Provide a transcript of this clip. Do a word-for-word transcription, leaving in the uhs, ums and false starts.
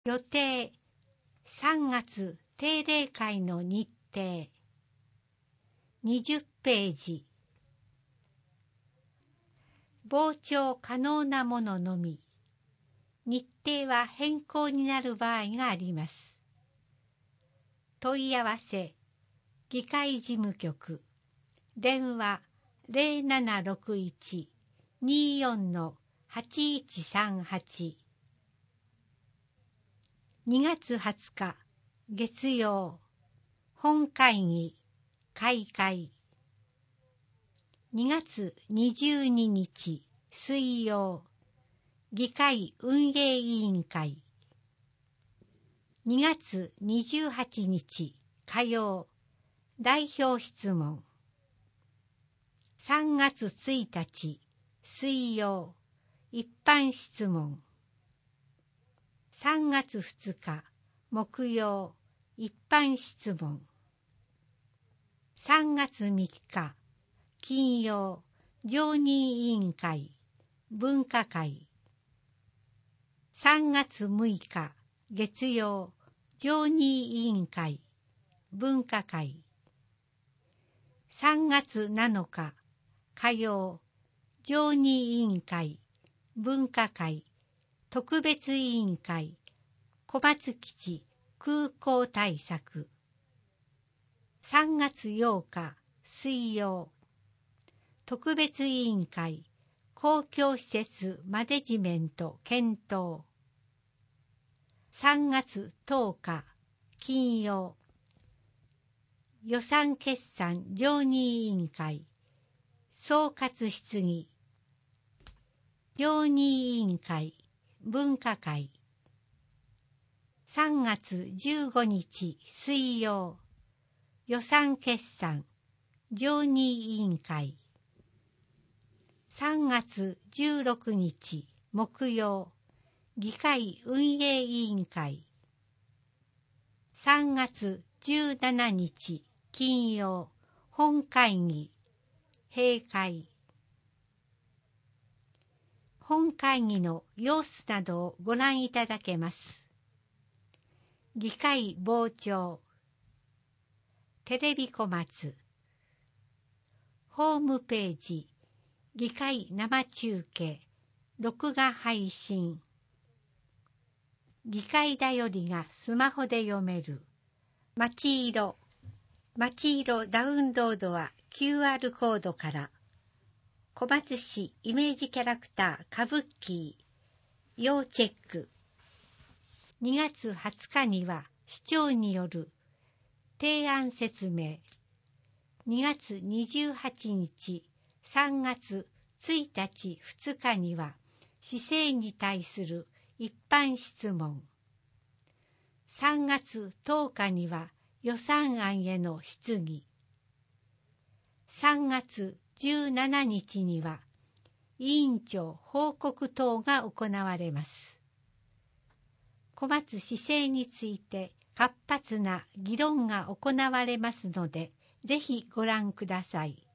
予定さんがつ定例会の日程にじゅっページ。傍聴可能なもののみ。日程は変更になる場合があります。問い合わせ議会事務局電話 ゼロななろくいち にーよん はちいちさんはち。にがつはつか月曜本会議開会。にがつにじゅうににち水曜議会運営委員会。にがつにじゅうはちにち火曜代表質問。さんがつついたち水曜一般質問。さんがつふつか木曜一般質問。さんがつみっか金曜常任委員会分科会。さんがつむいか月曜常任委員会分科会。さんがつなのか火曜常任委員会分科会特別委員会小松基地空港対策。さんがつようか水曜特別委員会公共施設マネジメント検討。さんがつとおか金曜予算決算常任委員会総括質疑。常任委員会分科会。さんがつじゅうごにち水曜予算決算常任委員会。さんがつじゅうろくにち木曜議会運営委員会。さんがつじゅうしちにち金曜本会議閉会。本会議の様子などをご覧いただけます。議会傍聴テレビ小松ホームページ議会生中継録画配信。議会だよりがスマホで読めるまちいろ。まちいろダウンロードは キューアール コードから。小松市イメージキャラクターカブッキー要チェック。にがつはつかには市長による提案説明。にがつにじゅうはちにちさんがつついたちふつかには市政に対する一般質問。さんがつとおかには予算案への質疑。さんがつじゅうしちにちには委員長報告等が行われます。小松市政について活発な議論が行われますので、ぜひご覧ください。